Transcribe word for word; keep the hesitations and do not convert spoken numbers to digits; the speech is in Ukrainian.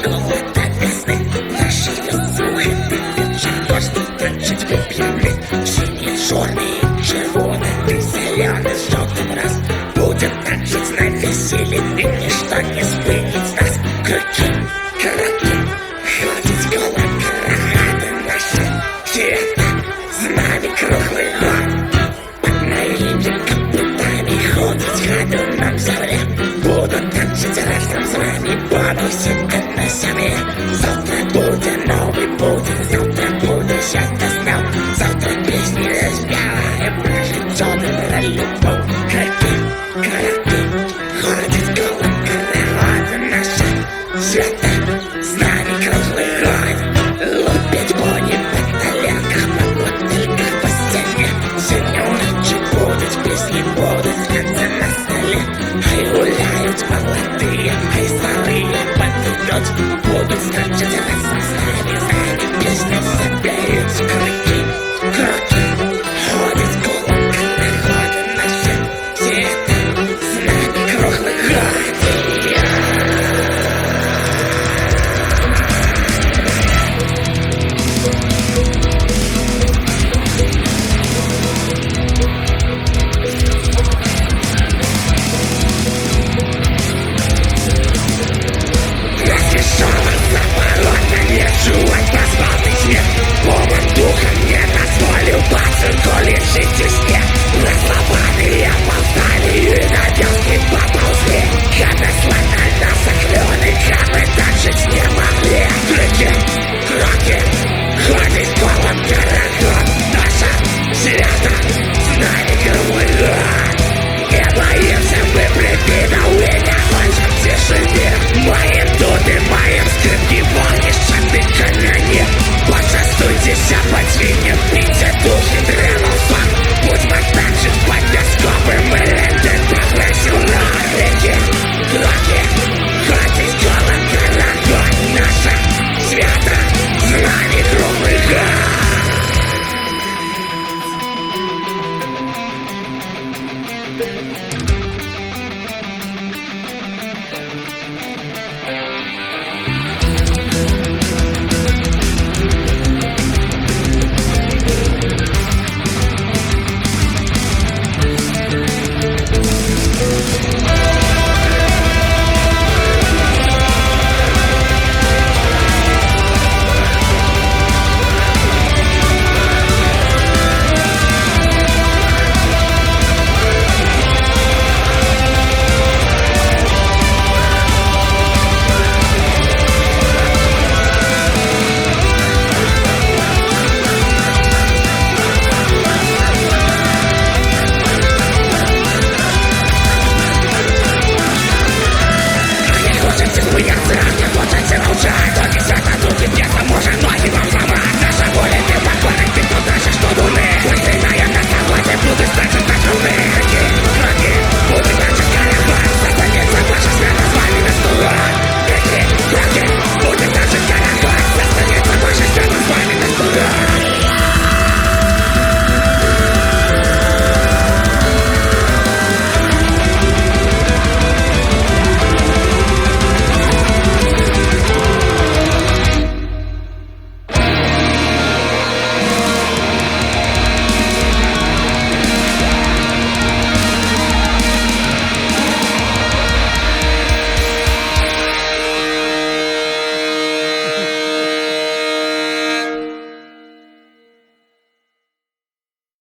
школи та весни, наші слухати живеш, танчить вип'яни, сині, чорні, червоні, ти зелений, з жовтим раз. Будем танчить на весіллі, і ніщо не спинить нас. Крики, караки, ходить кола карагати наші, світа, з нами круглий год. Под моїм капітані ходить хаду нам земля. Буду танчить разом з вами, буду сітка на землі. Завтра буде новий буде, завтра буде щастя знов. Завтра пісні розпіваємо, про життя, про любов. Крики, караки, ходить кола